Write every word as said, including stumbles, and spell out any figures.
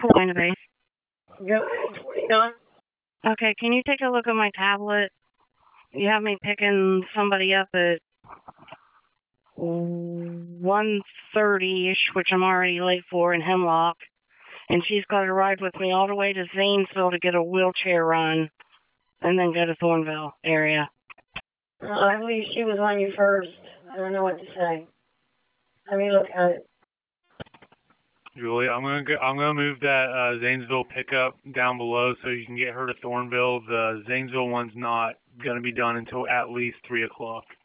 Line of base. Go twenty-nine. Okay, can you take a look at my tablet? You have me picking somebody up at one thirty-ish, which I'm already late for, in Hemlock. And she's got to ride with me all the way to Zanesville to get a wheelchair run, and then go to Thornville area. Uh, I believe she was on you first. I don't know what to say. Let me look at it. Julie, I'm gonna go, I'm gonna move that uh, Zanesville pickup down below so you can get her to Thornville. The Zanesville one's not gonna be done until at least three o'clock.